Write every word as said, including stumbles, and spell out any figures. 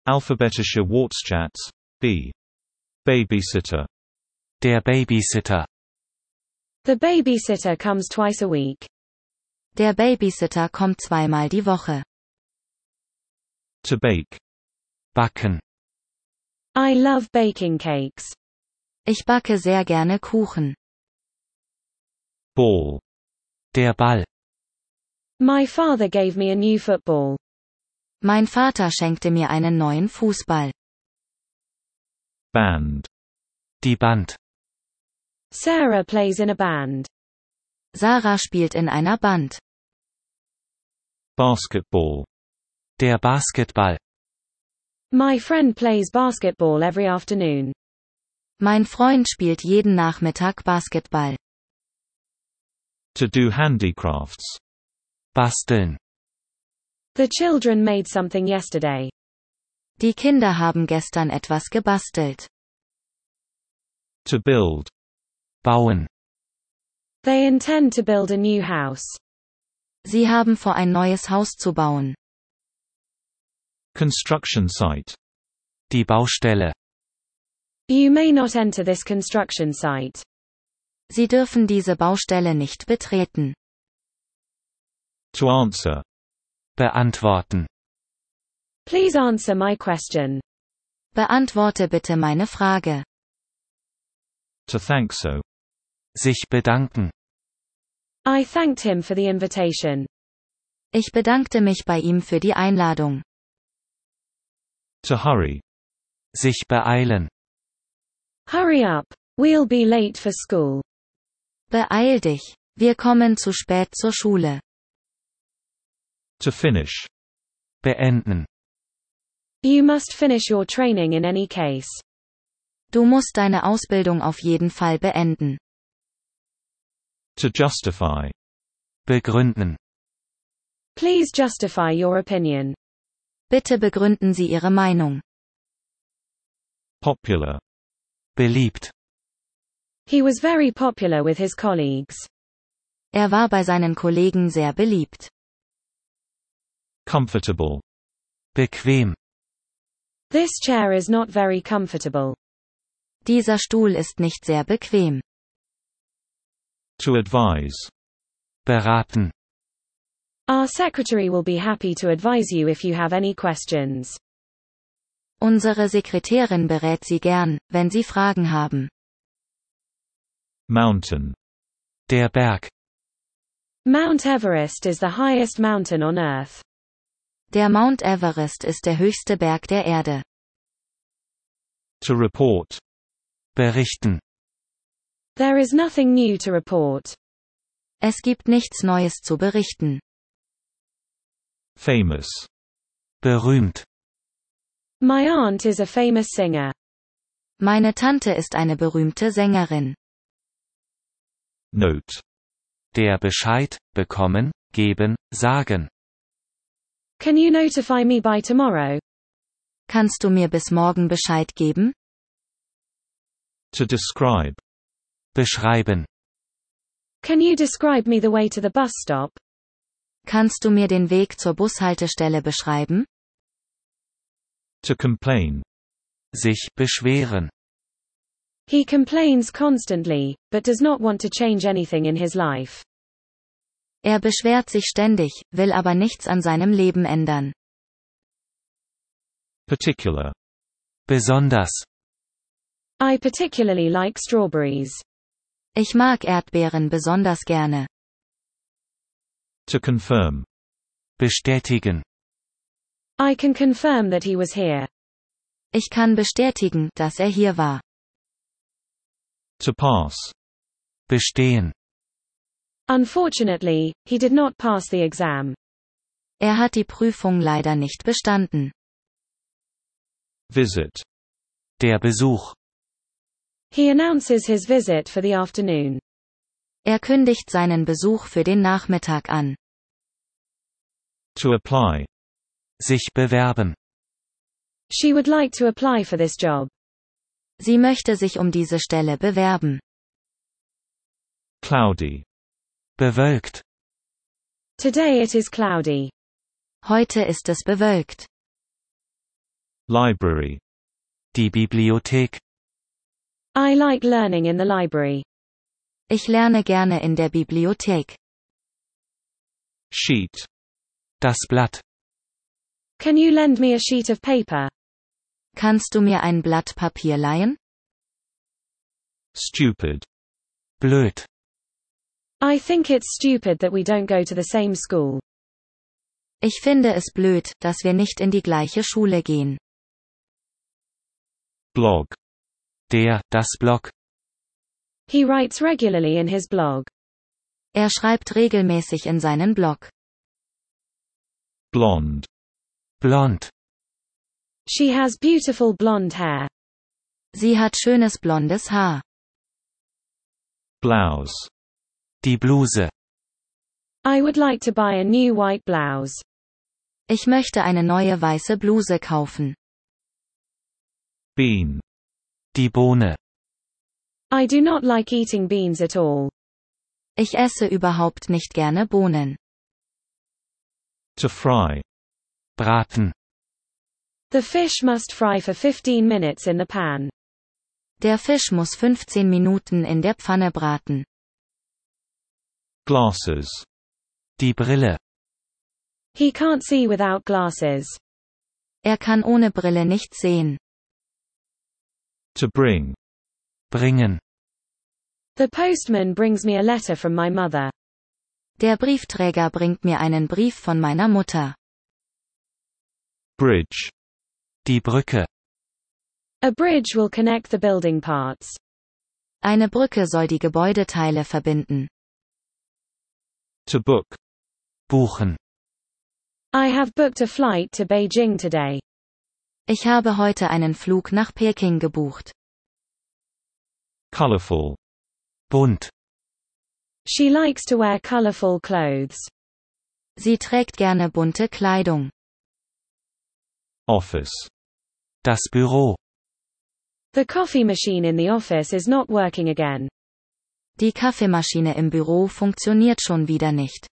Alphabetische Wortschatz. B. Babysitter. Der Babysitter. The babysitter comes twice a week. Der Babysitter kommt zweimal die Woche. To bake. Backen. I love baking cakes. Ich backe sehr gerne Kuchen. Ball. Der Ball. My father gave me a new football. Mein Vater schenkte mir einen neuen Fußball. Band. Die Band. Sarah plays in a band. Sarah spielt in einer Band. Basketball. Der Basketball. My friend plays basketball every afternoon. Mein Freund spielt jeden Nachmittag Basketball. To do handicrafts. Basteln. The children made something yesterday. Die Kinder haben gestern etwas gebastelt. To build. Bauen. They intend to build a new house. Sie haben vor, ein neues Haus zu bauen. Construction site. Die Baustelle. You may not enter this construction site. Sie dürfen diese Baustelle nicht betreten. To answer. Beantworten. Please answer my question. Beantworte bitte meine Frage. To thank so. Sich bedanken. I thanked him for the invitation. Ich bedankte mich bei ihm für die Einladung. To hurry. Sich beeilen. Hurry up. We'll be late for school. Beeil dich. Wir kommen zu spät zur Schule. To finish. Beenden. You must finish your training in any case. Du musst deine Ausbildung auf jeden Fall beenden. To justify. Begründen. Please justify your opinion. Bitte begründen Sie Ihre Meinung. Popular. Beliebt. He was very popular with his colleagues. Er war bei seinen Kollegen sehr beliebt. Comfortable. Bequem. This chair is not very comfortable. Dieser Stuhl ist nicht sehr bequem. To advise. Beraten. Our secretary will be happy to advise you if you have any questions. Unsere Sekretärin berät Sie gern, wenn Sie Fragen haben. Mountain. Der Berg. Mount Everest is the highest mountain on Earth. Der Mount Everest ist der höchste Berg der Erde. To report. Berichten. There is nothing new to report. Es gibt nichts Neues zu berichten. Famous. Berühmt. My aunt is a famous singer. Meine Tante ist eine berühmte Sängerin. Note. Der Bescheid, bekommen, geben, sagen. Can you notify me by tomorrow? Kannst du mir bis morgen Bescheid geben? To describe. Beschreiben. Can you describe me the way to the bus stop? Kannst du mir den Weg zur Bushaltestelle beschreiben? To complain. Sich beschweren. He complains constantly, but does not want to change anything in his life. Er beschwert sich ständig, will aber nichts an seinem Leben ändern. Particular. Besonders. I particularly like strawberries. Ich mag Erdbeeren besonders gerne. To confirm. Bestätigen. I can confirm that he was here. Ich kann bestätigen, dass er hier war. To pass. Bestehen. Unfortunately, he did not pass the exam. Er hat die Prüfung leider nicht bestanden. Visit. Der Besuch. He announces his visit for the afternoon. Er kündigt seinen Besuch für den Nachmittag an. To apply. Sich bewerben. She would like to apply for this job. Sie möchte sich um diese Stelle bewerben. Cloudy. Bewölkt. Today it is cloudy. Heute ist es bewölkt. Library. Die Bibliothek. I like learning in the library. Ich lerne gerne in der Bibliothek. Sheet. Das Blatt. Can you lend me a sheet of paper? Kannst du mir ein Blatt Papier leihen? Stupid. Blöd. I think it's stupid that we don't go to the same school. Ich finde es blöd, dass wir nicht in die gleiche Schule gehen. Blog. Der, das Blog. He writes regularly in his blog. Er schreibt regelmäßig in seinen Blog. Blonde. Blond. She has beautiful blonde hair. Sie hat schönes blondes Haar. Blouse. Die Bluse. I would like to buy a new white blouse. Ich möchte eine neue weiße Bluse kaufen. Bean. Die Bohne. I do not like eating beans at all. Ich esse überhaupt nicht gerne Bohnen. To fry. Braten. The fish must fry for fifteen minutes in the pan. Der Fisch muss fünfzehn Minuten in der Pfanne braten. Glasses. Die Brille. He can't see without glasses. Er kann ohne Brille nicht sehen. To bring. Bringen. The postman brings me a letter from my mother. Der Briefträger bringt mir einen Brief von meiner Mutter. Bridge. Die Brücke. A bridge will connect the building parts. Eine Brücke soll die Gebäudeteile verbinden. To book. Buchen. I have booked a flight to Beijing today. Ich habe heute einen Flug nach Peking gebucht. Colorful. Bunt. She likes to wear colorful clothes. Sie trägt gerne bunte Kleidung. Office. Das Büro. The coffee machine in the office is not working again. Die Kaffeemaschine im Büro funktioniert schon wieder nicht.